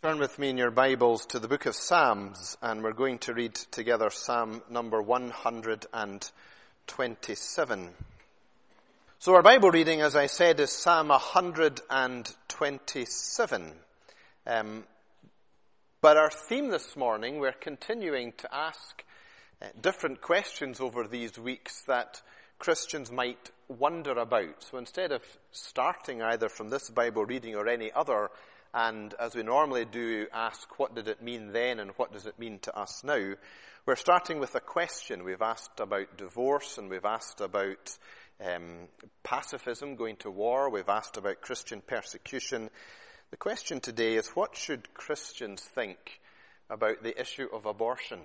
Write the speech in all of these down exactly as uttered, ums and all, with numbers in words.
Turn with me in your Bibles to the book of Psalms, and we're going to read together Psalm number one hundred twenty-seven. So our Bible reading, as I said, is Psalm one hundred twenty-seven. Um, but our theme this morning, we're continuing to ask uh, different questions over these weeks that Christians might wonder about. So instead of starting either from this Bible reading or any other, and as we normally do, ask what did it mean then and what does it mean to us now, we're starting with a question. We've asked about divorce and we've asked about um, pacifism, going to war. We've asked about Christian persecution. The question today is, what should Christians think about the issue of abortion?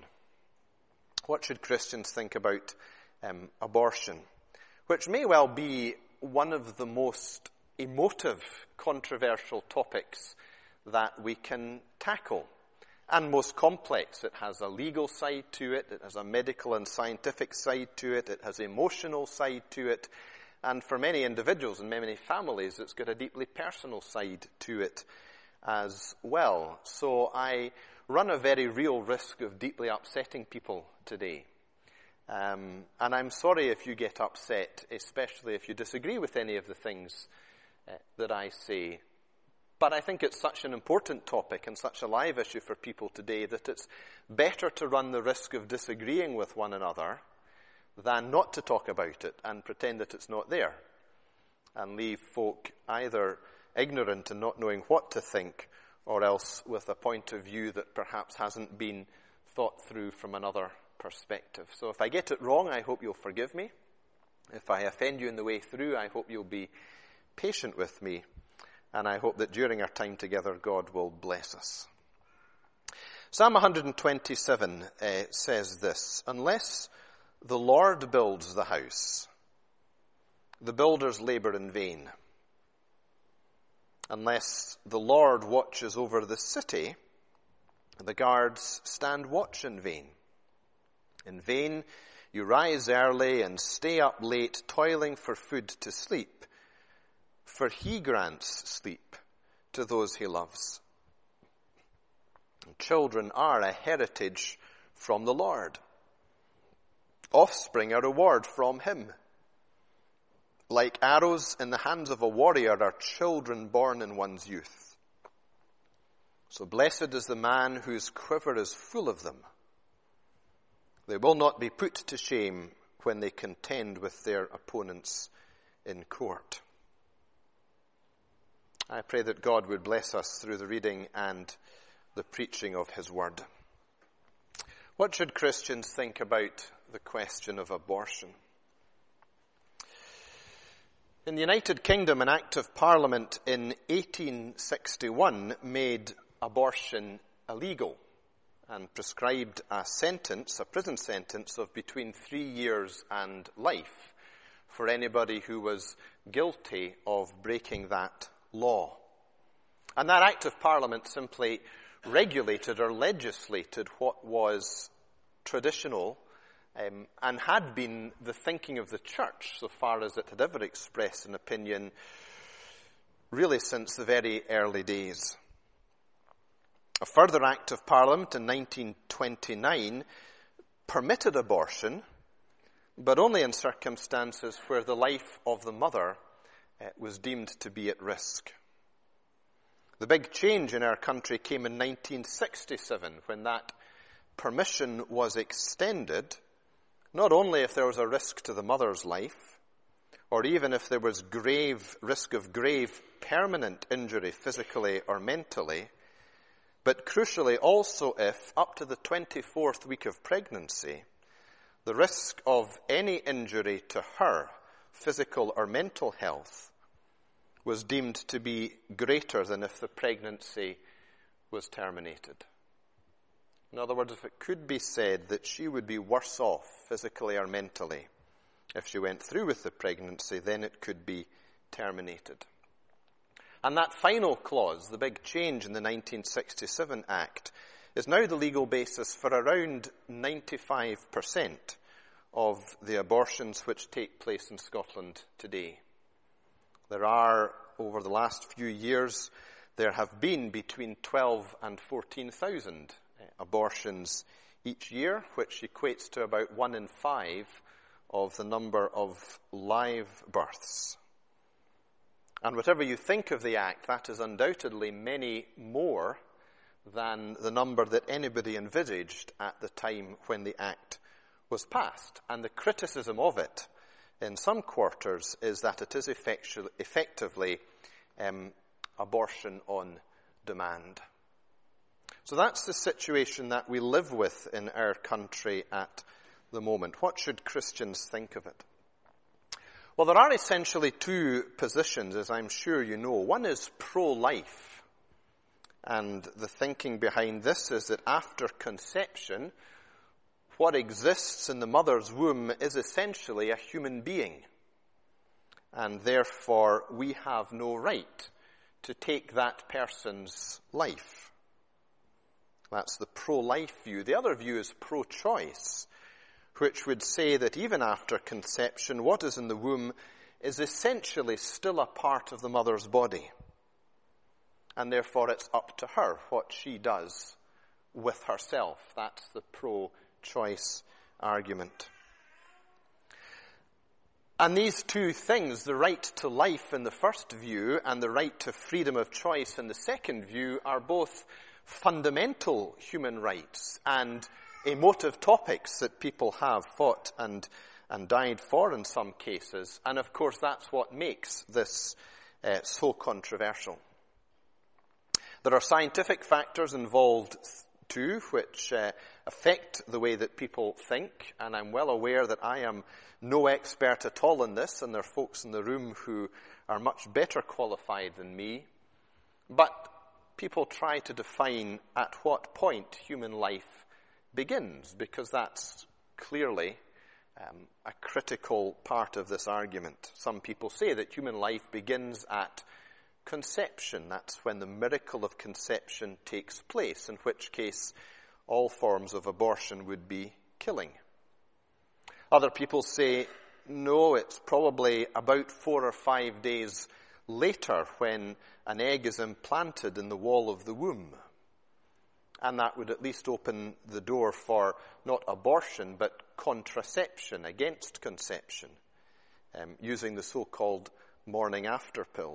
What should Christians think about um, abortion? Which may well be one of the most emotive, controversial topics that we can tackle, and most complex. It has a legal side to it, it has a medical and scientific side to it, it has an emotional side to it, and for many individuals and many families, it's got a deeply personal side to it as well. So I run a very real risk of deeply upsetting people today. Um, and I'm sorry if you get upset, especially if you disagree with any of the things uh, that I say. But I think it's such an important topic and such a live issue for people today that it's better to run the risk of disagreeing with one another than not to talk about it and pretend that it's not there and leave folk either ignorant and not knowing what to think, or else with a point of view that perhaps hasn't been thought through from another perspective. So if I get it wrong, I hope you'll forgive me. If I offend you in the way through, I hope you'll be patient with me. And I hope that during our time together, God will bless us. Psalm one hundred twenty-seven uh, says this: "Unless the Lord builds the house, the builders labor in vain. Unless the Lord watches over the city, the guards stand watch in vain. In vain you rise early and stay up late, toiling for food to sleep. For he grants sleep to those he loves. And children are a heritage from the Lord. Offspring a reward from him. Like arrows in the hands of a warrior are children born in one's youth. So blessed is the man whose quiver is full of them. They will not be put to shame when they contend with their opponents in court." I pray that God would bless us through the reading and the preaching of his word. What should Christians think about the question of abortion? In the United Kingdom, an Act of Parliament in eighteen sixty-one made abortion illegal and prescribed a sentence, a prison sentence of between three years and life for anybody who was guilty of breaking that law. And that Act of Parliament simply regulated or legislated what was traditional um, and had been the thinking of the church so far as it had ever expressed an opinion, really since the very early days. A further Act of Parliament in nineteen twenty-nine permitted abortion, but only in circumstances where the life of the mother uh, was deemed to be at risk. The big change in our country came in nineteen sixty-seven, when that permission was extended, not only if there was a risk to the mother's life, or even if there was grave risk of grave permanent injury physically or mentally, but crucially also if, up to the twenty-fourth week of pregnancy, the risk of any injury to her, physical or mental health, was deemed to be greater than if the pregnancy was terminated. In other words, if it could be said that she would be worse off physically or mentally if she went through with the pregnancy, then it could be terminated. And that final clause, the big change in the nineteen sixty-seven Act, is now the legal basis for around ninety-five percent of the abortions which take place in Scotland today. There are, over the last few years, there have been between twelve and fourteen thousand abortions each year, which equates to about one in five of the number of live births. And whatever you think of the act, that is undoubtedly many more than the number that anybody envisaged at the time when the act was passed. And the criticism of it in some quarters is that it is effectu- effectively um, abortion on demand. So that's the situation that we live with in our country at the moment. What should Christians think of it? Well, there are essentially two positions, as I'm sure you know. One is pro-life. And the thinking behind this is that after conception, what exists in the mother's womb is essentially a human being. And therefore, we have no right to take that person's life. That's the pro-life view. The other view is pro-choice, which would say that even after conception, what is in the womb is essentially still a part of the mother's body. And therefore it's up to her what she does with herself. That's the pro-choice argument. And these two things, the right to life in the first view and the right to freedom of choice in the second view, are both fundamental human rights and emotive topics that people have fought and, and died for in some cases. And of course, that's what makes this uh, so controversial. There are scientific factors involved too, which uh, affect the way that people think. And I'm well aware that I am no expert at all in this, and there are folks in the room who are much better qualified than me. But people try to define at what point human life begins, because that's clearly um, a critical part of this argument. Some people say that human life begins at conception. That's when the miracle of conception takes place, in which case all forms of abortion would be killing. Other people say, no, it's probably about four or five days later when an egg is implanted in the wall of the womb. And that would at least open the door for not abortion, but contraception against conception, um, using the so-called morning after pill.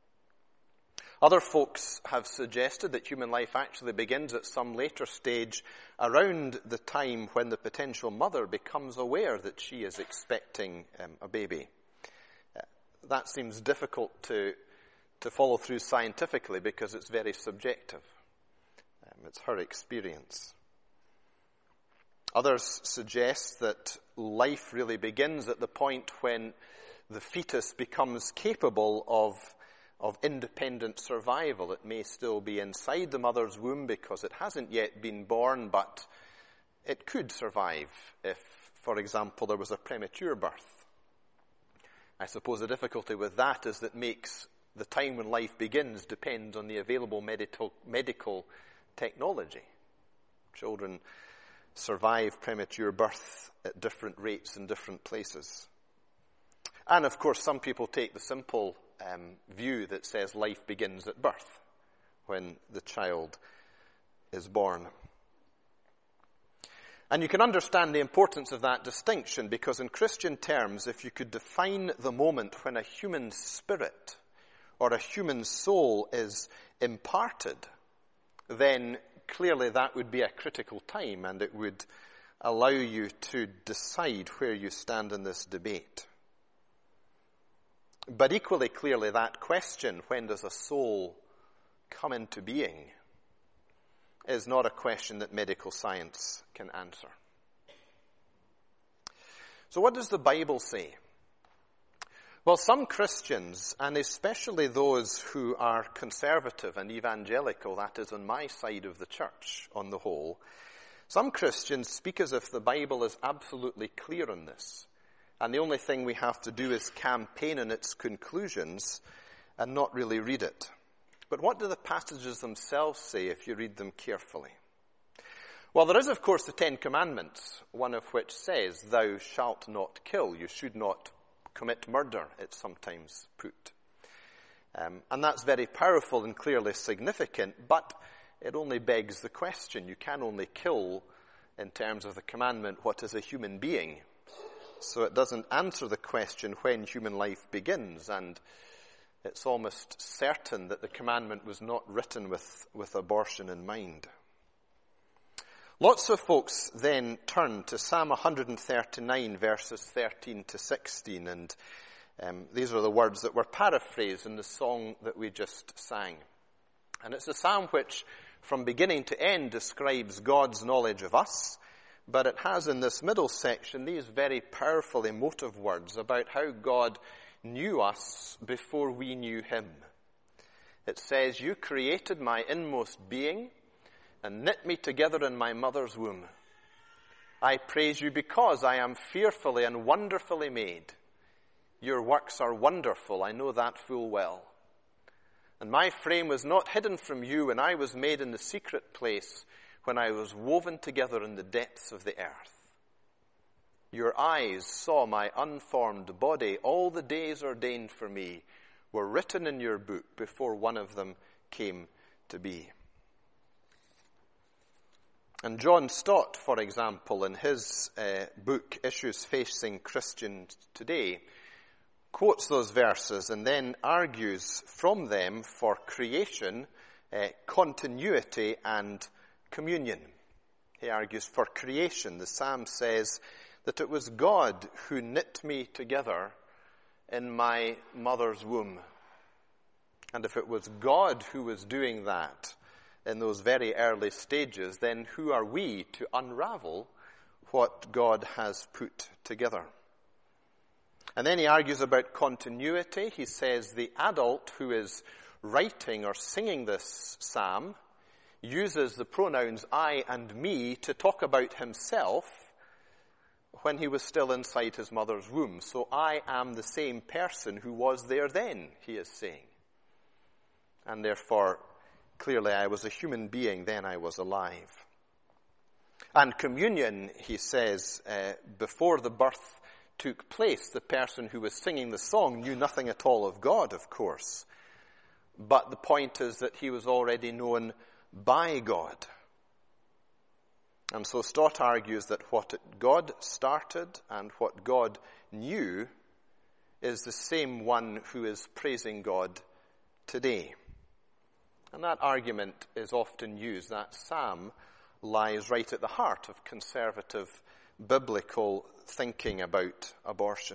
Other folks have suggested that human life actually begins at some later stage around the time when the potential mother becomes aware that she is expecting um, a baby. Uh, that seems difficult to, to follow through scientifically because it's very subjective. It's her experience. Others suggest that life really begins at the point when the fetus becomes capable of, of independent survival. It may still be inside the mother's womb because it hasn't yet been born, but it could survive if, for example, there was a premature birth. I suppose the difficulty with that is that makes the time when life begins depend on the available medical, medical technology. Children survive premature birth at different rates in different places. And of course, some people take the simple um, view that says life begins at birth, when the child is born. And you can understand the importance of that distinction, because in Christian terms, if you could define the moment when a human spirit or a human soul is imparted, then clearly that would be a critical time, and it would allow you to decide where you stand in this debate. But equally clearly, that question, when does a soul come into being, is not a question that medical science can answer. So what does the Bible say? Well, some Christians, and especially those who are conservative and evangelical, that is on my side of the church on the whole, some Christians speak as if the Bible is absolutely clear on this, and the only thing we have to do is campaign on its conclusions and not really read it. But what do the passages themselves say if you read them carefully? Well, there is, of course, the Ten Commandments, one of which says, "Thou shalt not kill." You should not commit murder, it's sometimes put. Um, and that's very powerful and clearly significant, but it only begs the question. You can only kill, in terms of the commandment, what is a human being. So it doesn't answer the question when human life begins, and it's almost certain that the commandment was not written with, with abortion in mind. Lots of folks then turn to Psalm one thirty-nine, verses thirteen to sixteen, and um, these are the words that were paraphrased in the song that we just sang. And it's a psalm which, from beginning to end, describes God's knowledge of us, but it has in this middle section these very powerful emotive words about how God knew us before we knew him. It says, "You created my inmost being and knit me together in my mother's womb. I praise you because I am fearfully and wonderfully made. Your works are wonderful, I know that full well. And my frame was not hidden from you when I was made in the secret place, when I was woven together in the depths of the earth. Your eyes saw my unformed body. All the days ordained for me were written in your book before one of them came to be." And John Stott, for example, in his uh, book, Issues Facing Christians Today, quotes those verses and then argues from them for creation, uh, continuity, and communion. He argues for creation. The psalm says that it was God who knit me together in my mother's womb. And if it was God who was doing that in those very early stages, then who are we to unravel what God has put together? And then he argues about continuity. He says the adult who is writing or singing this psalm uses the pronouns I and me to talk about himself when he was still inside his mother's womb. So I am the same person who was there then, he is saying. And therefore, clearly I was a human being, then I was alive. And communion, he says, uh, before the birth took place, the person who was singing the song knew nothing at all of God, of course. But the point is that he was already known by God. And so Stott argues that what God started and what God knew is the same one who is praising God today. And that argument is often used. That psalm lies right at the heart of conservative biblical thinking about abortion.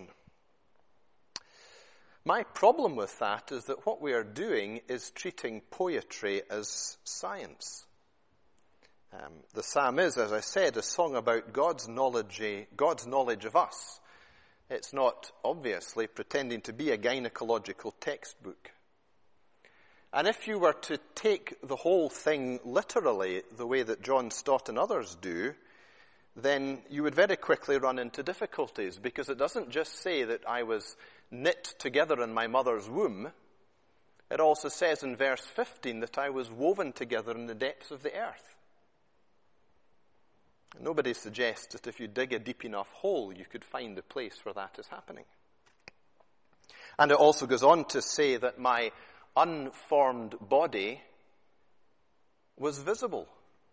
My problem with that is that what we are doing is treating poetry as science. Um, the psalm is, as I said, a song about God's knowledge, God's knowledge of us. It's not, obviously, pretending to be a gynecological textbook. And if you were to take the whole thing literally, the way that John Stott and others do, then you would very quickly run into difficulties, because it doesn't just say that I was knit together in my mother's womb. It also says in verse fifteen that I was woven together in the depths of the earth. Nobody suggests that if you dig a deep enough hole, you could find the place where that is happening. And it also goes on to say that my unformed body was visible,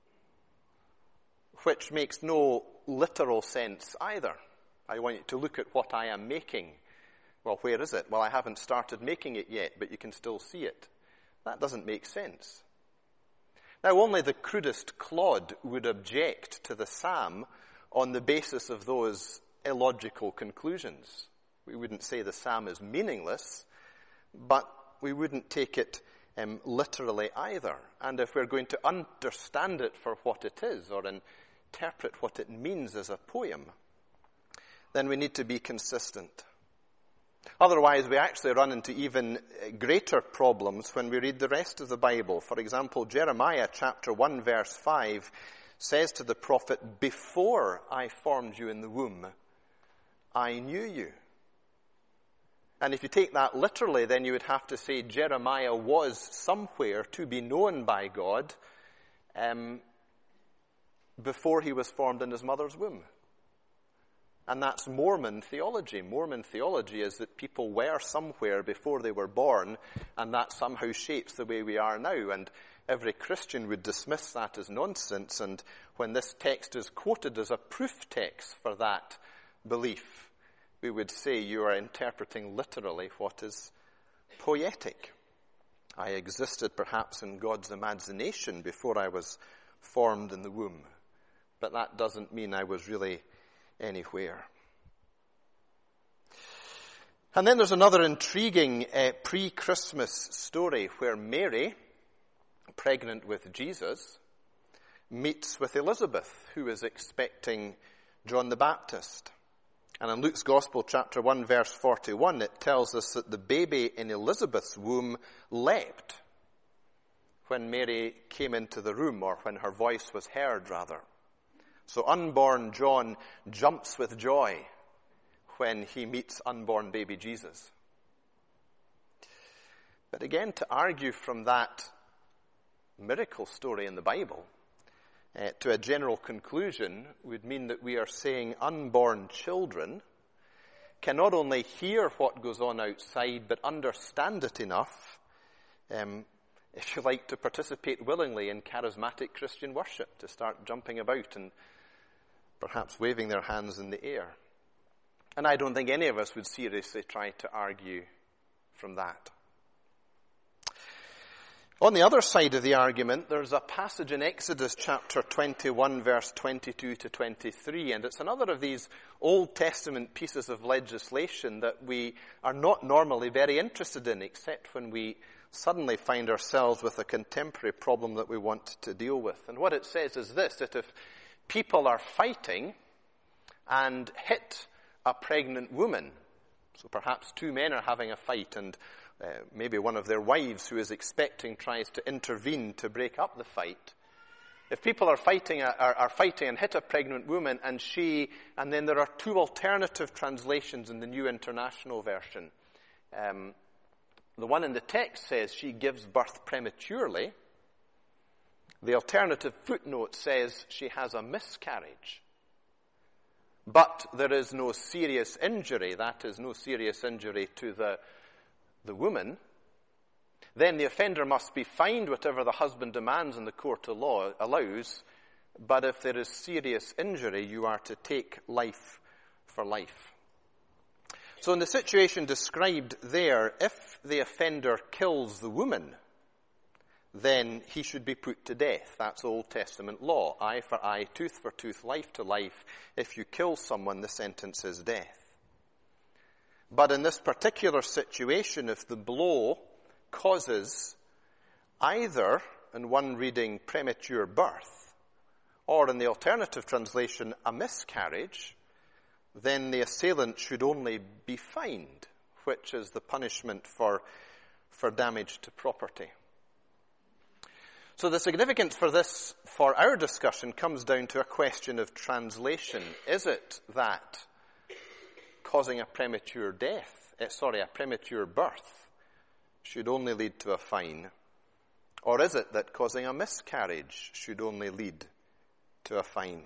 which makes no literal sense either. I want you to look at what I am making. Well, where is it? Well, I haven't started making it yet, but you can still see it. That doesn't make sense. Now, only the crudest clod would object to the psalm on the basis of those illogical conclusions. We wouldn't say the psalm is meaningless, but we wouldn't take it um, literally either. And if we're going to understand it for what it is, or interpret what it means as a poem, then we need to be consistent. Otherwise, we actually run into even greater problems when we read the rest of the Bible. For example, Jeremiah chapter one verse five says to the prophet, "Before I formed you in the womb, I knew you." And if you take that literally, then you would have to say Jeremiah was somewhere to be known by God um, before he was formed in his mother's womb. And that's Mormon theology. Mormon theology is that people were somewhere before they were born, and that somehow shapes the way we are now. And every Christian would dismiss that as nonsense. And when this text is quoted as a proof text for that belief, we would say you are interpreting literally what is poetic. I existed perhaps in God's imagination before I was formed in the womb, but that doesn't mean I was really anywhere. And then there's another intriguing uh, pre-Christmas story where Mary, pregnant with Jesus, meets with Elizabeth, who is expecting John the Baptist. And in Luke's Gospel, chapter one, verse forty-one, it tells us that the baby in Elizabeth's womb leapt when Mary came into the room, or when her voice was heard, rather. So unborn John jumps with joy when he meets unborn baby Jesus. But again, to argue from that miracle story in the Bible uh, to a general conclusion would mean that we are saying unborn children can not only hear what goes on outside, but understand it enough, um, if you like, to participate willingly in charismatic Christian worship, to start jumping about and perhaps waving their hands in the air. And I don't think any of us would seriously try to argue from that. On the other side of the argument, there's a passage in Exodus chapter twenty-one, verse twenty-two to twenty-three, and it's another of these Old Testament pieces of legislation that we are not normally very interested in, except when we suddenly find ourselves with a contemporary problem that we want to deal with. And what it says is this, that if people are fighting and hit a pregnant woman, so perhaps two men are having a fight, and uh, maybe one of their wives who is expecting tries to intervene to break up the fight. If people are fighting are, are fighting and hit a pregnant woman, and she, and then there are two alternative translations in the New International Version. Um, the one in the text says she gives birth prematurely. The alternative footnote says she has a miscarriage. But there is no serious injury, that is, no serious injury to the, the woman. Then the offender must be fined whatever the husband demands and the court of law allows. But if there is serious injury, you are to take life for life. So in the situation described there, if the offender kills the woman, then he should be put to death. That's Old Testament law. Eye for eye, tooth for tooth, life to life. If you kill someone, the sentence is death. But in this particular situation, if the blow causes either, in one reading, premature birth, or in the alternative translation, a miscarriage, then the assailant should only be fined, which is the punishment for, for damage to property. So the significance for this, for our discussion, comes down to a question of translation. Is it that causing a premature death, eh, sorry, a premature birth should only lead to a fine? Or is it that causing a miscarriage should only lead to a fine?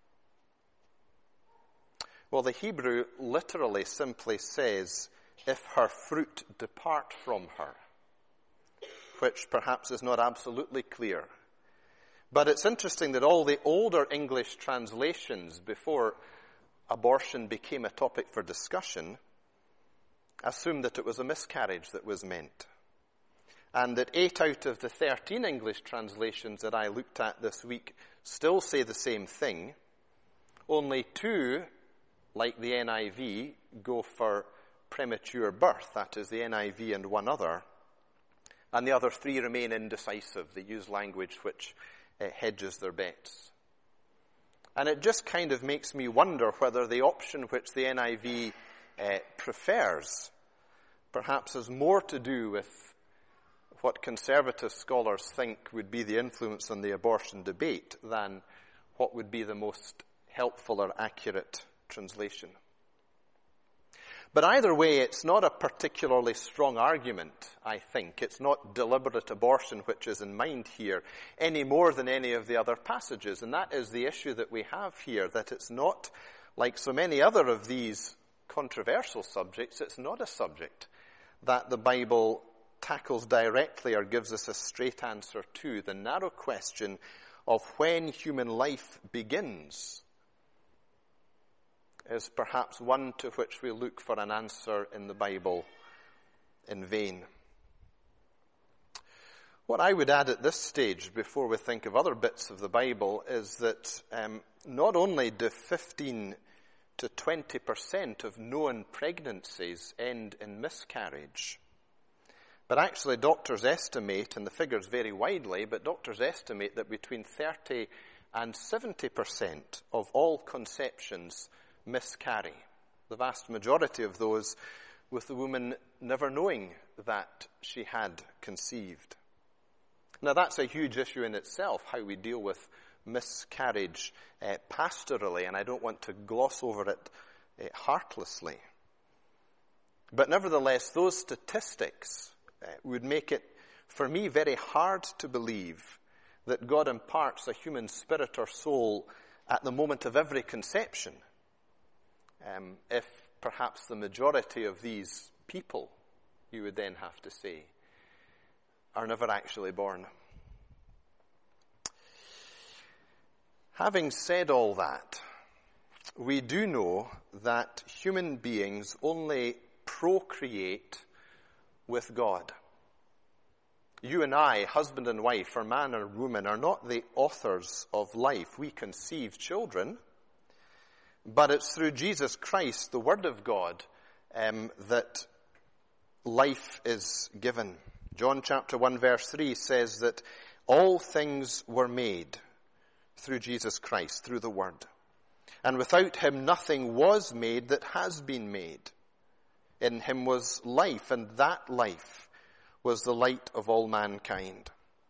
Well, the Hebrew literally simply says, if her fruit depart from her, which perhaps is not absolutely clear. But it's interesting that all the older English translations before abortion became a topic for discussion assumed that it was a miscarriage that was meant. And that eight out of the thirteen English translations that I looked at this week still say the same thing. Only two, like the N I V, go for premature birth. That is the N I V and one other. And the other three remain indecisive. They use language which uh, hedges their bets. And it just kind of makes me wonder whether the option which the N I V uh, prefers perhaps has more to do with what conservative scholars think would be the influence on the abortion debate than what would be the most helpful or accurate translation. But either way, it's not a particularly strong argument, I think. It's not deliberate abortion which is in mind here, any more than any of the other passages. And that is the issue that we have here, that it's not like so many other of these controversial subjects, it's not a subject that the Bible tackles directly or gives us a straight answer to. The narrow question of when human life begins is perhaps one to which we look for an answer in the Bible in vain. What I would add at this stage, before we think of other bits of the Bible, is that um, not only do fifteen to twenty percent of known pregnancies end in miscarriage, but actually doctors estimate, and the figures vary widely, but doctors estimate that between thirty and seventy percent of all conceptions miscarry. The vast majority of those with the woman never knowing that she had conceived. Now that's a huge issue in itself, how we deal with miscarriage uh, pastorally, and I don't want to gloss over it uh, heartlessly. But nevertheless, those statistics uh, would make it, for me, very hard to believe that God imparts a human spirit or soul at the moment of every conception, um, if perhaps the majority of these people, you would then have to say, are never actually born. Having said all that, we do know that human beings only procreate with God. You and I, husband and wife, or man or woman, are not the authors of life. We conceive children, but it's through Jesus Christ, the Word of God, um, that life is given. John chapter one verse three says that all things were made through Jesus Christ, through the Word. And without him nothing was made that has been made. In him was life, and that life was the light of all mankind.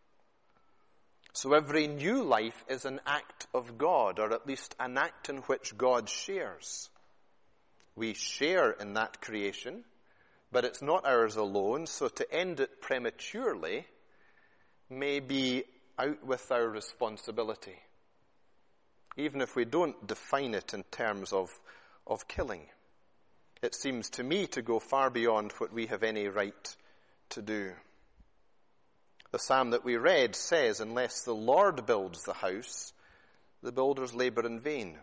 So every new life is an act of God, or at least an act in which God shares. We share in that creation, but it's not ours alone, so to end it prematurely may be out with our responsibility, even if we don't define it in terms of, of killing. It seems to me to go far beyond what we have any right to do. The psalm that we read says, unless the Lord builds the house, the builders labor in vain.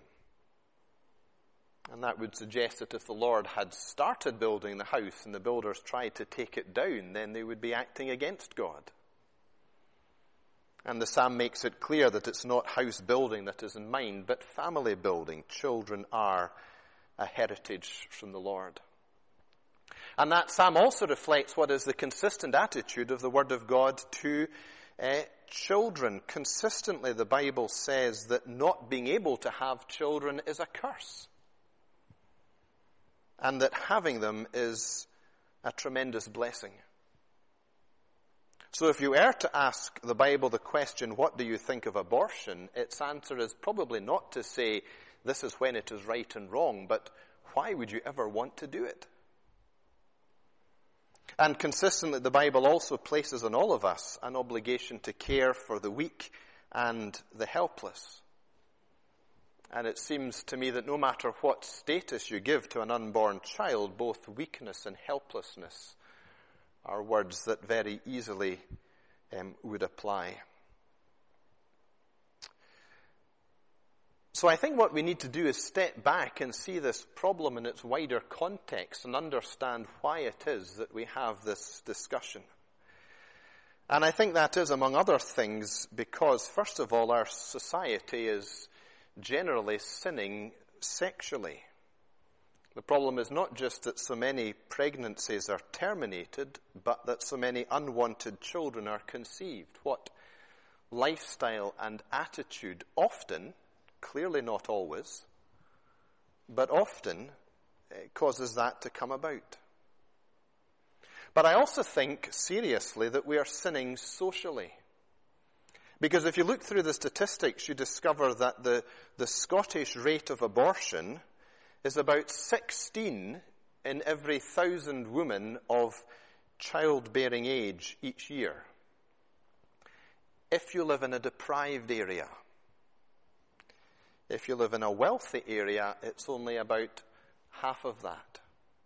And that would suggest that if the Lord had started building the house and the builders tried to take it down, then they would be acting against God. And the psalm makes it clear that it's not house building that is in mind, but family building. Children are a heritage from the Lord. And that psalm also reflects what is the consistent attitude of the Word of God to uh, children. Consistently, the Bible says that not being able to have children is a curse, and that having them is a tremendous blessing. So if you were to ask the Bible the question, what do you think of abortion? Its answer is probably not to say, this is when it is right and wrong, but why would you ever want to do it? And consistently, the Bible also places on all of us an obligation to care for the weak and the helpless. And it seems to me that no matter what status you give to an unborn child, both weakness and helplessness are words that very easily um, would apply. So I think what we need to do is step back and see this problem in its wider context and understand why it is that we have this discussion. And I think that is, among other things, because, first of all, our society is generally sinning sexually. The problem is not just that so many pregnancies are terminated, but that so many unwanted children are conceived. What lifestyle and attitude often, clearly not always, but often causes that to come about? But I also think, seriously, that we are sinning socially. Because if you look through the statistics, you discover that the, the Scottish rate of abortion is about sixteen in every thousand women of childbearing age each year. If you live in a deprived area, If you live in a wealthy area, it's only about half of that.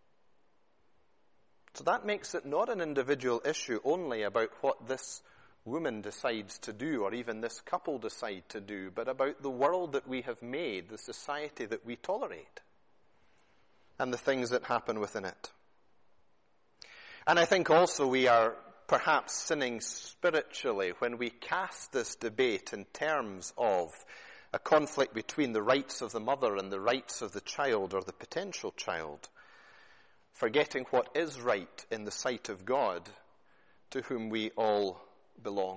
So that makes it not an individual issue only about what this woman decides to do, or even this couple decide to do, but about the world that we have made, the society that we tolerate, and the things that happen within it. And I think also we are perhaps sinning spiritually when we cast this debate in terms of a conflict between the rights of the mother and the rights of the child or the potential child, forgetting what is right in the sight of God, to whom we all belong.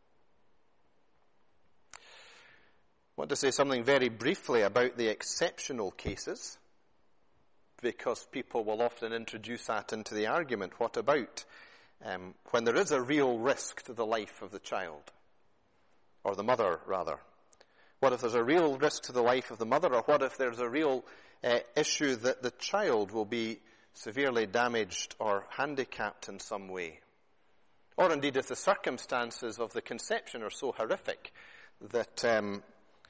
I want to say something very briefly about the exceptional cases, because people will often introduce that into the argument. What about um, when there is a real risk to the life of the child, or the mother, rather? What if there's a real risk to the life of the mother, or what if there's a real uh, issue that the child will be severely damaged or handicapped in some way? Or indeed, if the circumstances of the conception are so horrific that um,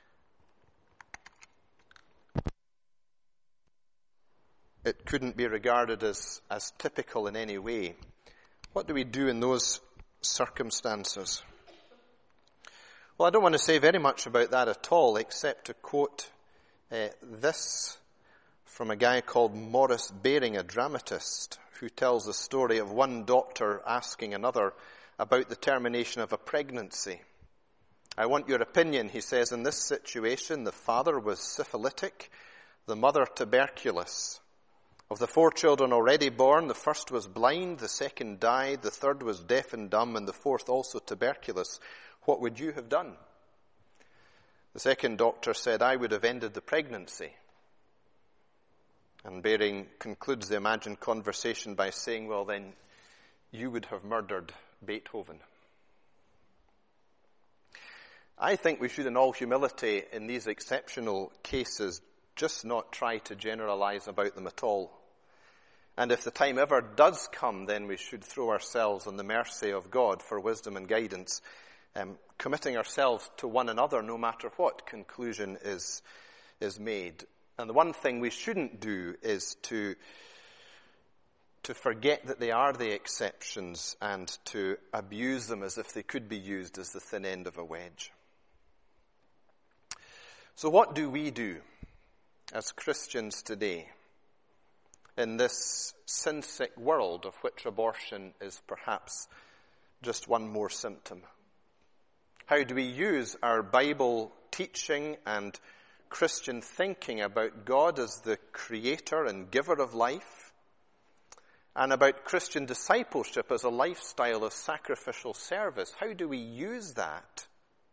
it couldn't be regarded as, as typical in any way. What do we do in those circumstances? Well, I don't want to say very much about that at all, except to quote uh, this from a guy called Maurice Baring, a dramatist, who tells the story of one doctor asking another about the termination of a pregnancy. I want your opinion, he says. In this situation, the father was syphilitic, the mother tuberculous. Of the four children already born, the first was blind, the second died, the third was deaf and dumb, and the fourth also tuberculous. What would you have done? The second doctor said, I would have ended the pregnancy. And Baring concludes the imagined conversation by saying, well then, you would have murdered Beethoven. I think we should, in all humility, in these exceptional cases, just not try to generalize about them at all. And if the time ever does come, then we should throw ourselves on the mercy of God for wisdom and guidance, um, committing ourselves to one another no matter what conclusion is, is made. And the one thing we shouldn't do is to, to forget that they are the exceptions and to abuse them as if they could be used as the thin end of a wedge. So what do we do as Christians today in this sin-sick world of which abortion is perhaps just one more symptom? How do we use our Bible teaching and Christian thinking about God as the creator and giver of life, and about Christian discipleship as a lifestyle of sacrificial service? How do we use that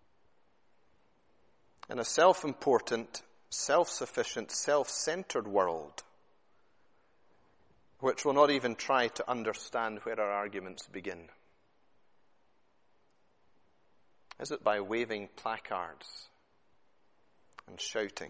in a self-important, self-sufficient, self-centered world which will not even try to understand where our arguments begin? Is it by waving placards and shouting?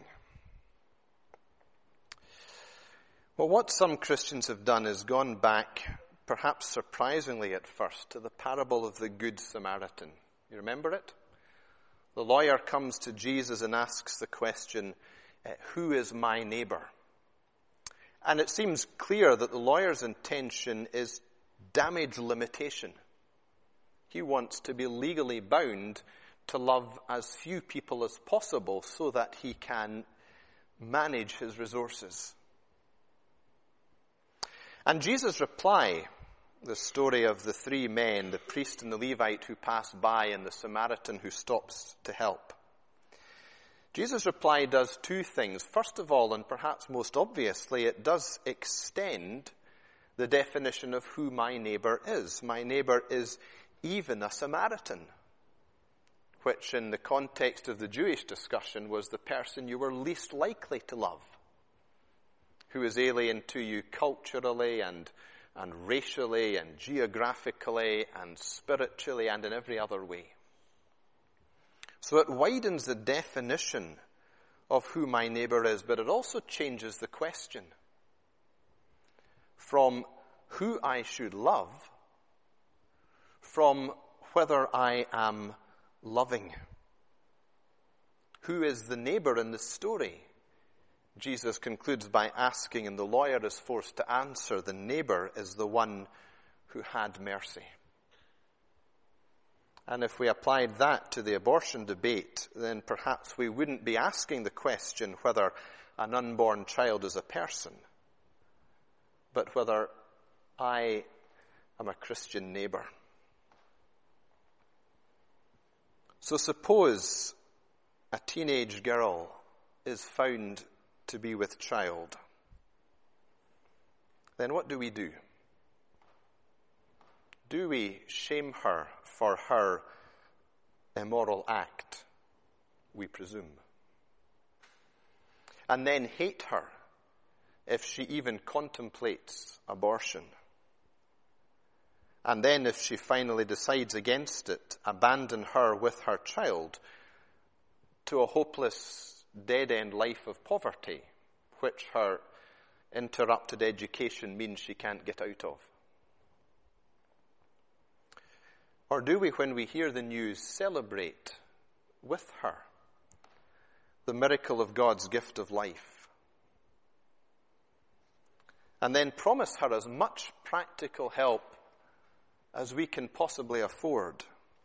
Well, what some Christians have done is gone back, perhaps surprisingly at first, to the parable of the Good Samaritan. You remember it? The lawyer comes to Jesus and asks the question, who is my neighbor? And it seems clear that the lawyer's intention is damage limitation. He wants to be legally bound to love as few people as possible so that he can manage his resources. And Jesus' reply, the story of the three men, the priest and the Levite who pass by and the Samaritan who stops to help. Jesus' reply does two things. First of all, and perhaps most obviously, it does extend the definition of who my neighbor is. My neighbor is even a Samaritan, which in the context of the Jewish discussion was the person you were least likely to love, who is alien to you culturally and, and racially and geographically and spiritually and in every other way. So it widens the definition of who my neighbor is, but it also changes the question from who I should love from whether I am loving. Who is the neighbor in the story? Jesus concludes by asking, and the lawyer is forced to answer, the neighbor is the one who had mercy. And if we applied that to the abortion debate, then perhaps we wouldn't be asking the question whether an unborn child is a person, but whether I am a Christian neighbor. So suppose a teenage girl is found to be with child. Then what do we do? Do we shame her for her immoral act? We presume. And then hate her if she even contemplates abortion. And then if she finally decides against it, abandon her with her child to a hopeless, dead-end life of poverty, which her interrupted education means she can't get out of? Or do we, when we hear the news, celebrate with her the miracle of God's gift of life, and then promise her as much practical help as we can possibly afford?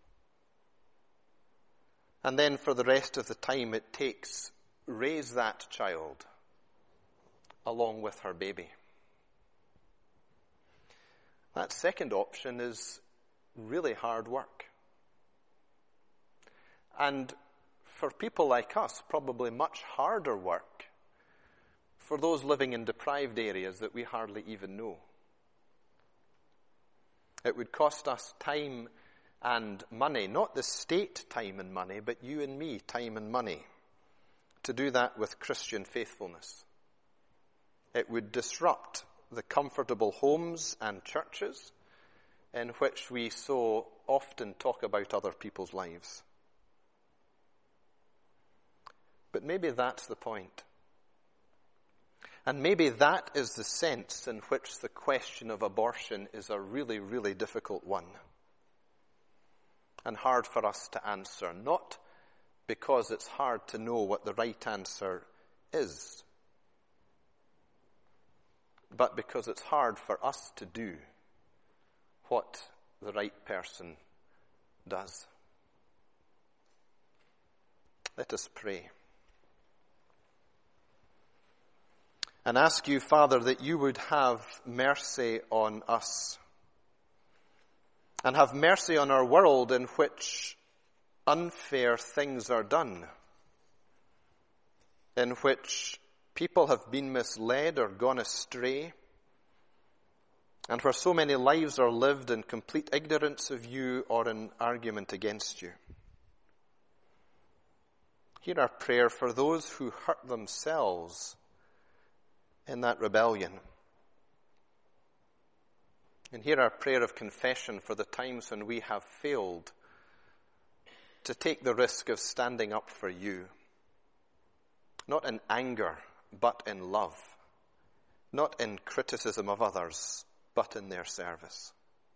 And then for the rest of the time it takes, raise that child along with her baby. That second option is really hard work. And for people like us, probably much harder work for those living in deprived areas that we hardly even know. It would cost us time and money, not the state time and money, but you and me time and money, to do that with Christian faithfulness. It would disrupt the comfortable homes and churches in which we so often talk about other people's lives. But maybe that's the point. And maybe that is the sense in which the question of abortion is a really, really difficult one. And hard for us to answer. Not because it's hard to know what the right answer is, but because it's hard for us to do what the right person does. Let us pray. And ask you, Father, that you would have mercy on us. And have mercy on our world in which unfair things are done. In which people have been misled or gone astray. And where so many lives are lived in complete ignorance of you or in argument against you. Hear our prayer for those who hurt themselves in that rebellion. And hear our prayer of confession for the times when we have failed to take the risk of standing up for you. Not in anger, but in love. Not in criticism of others, but in their service.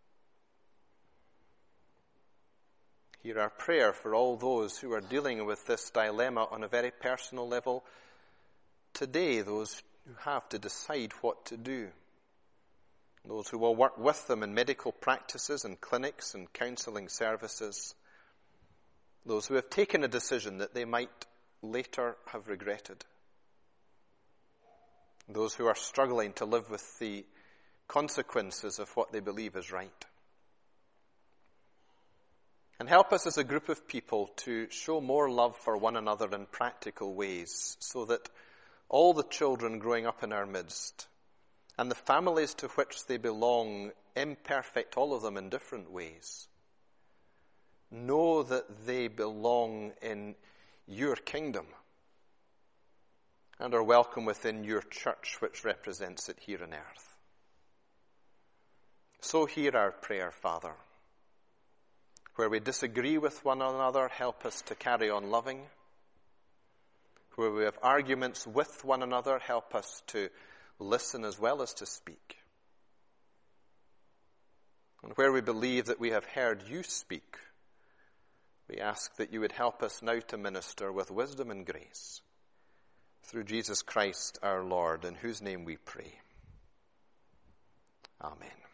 Hear our prayer for all those who are dealing with this dilemma on a very personal level today, those who have to decide what to do. Those who will work with them in medical practices and clinics and counseling services. Those who have taken a decision that they might later have regretted. Those who are struggling to live with the consequences of what they believe is right. And help us as a group of people to show more love for one another in practical ways, so that all the children growing up in our midst and the families to which they belong, imperfect, all of them in different ways, know that they belong in your kingdom and are welcome within your church, which represents it here on earth. So hear our prayer, Father. Where we disagree with one another, help us to carry on loving. Where we have arguments with one another, help us to listen as well as to speak. And where we believe that we have heard you speak, We ask that you would help us now to minister with wisdom and grace. Through Jesus Christ our Lord, in whose name we pray. Amen.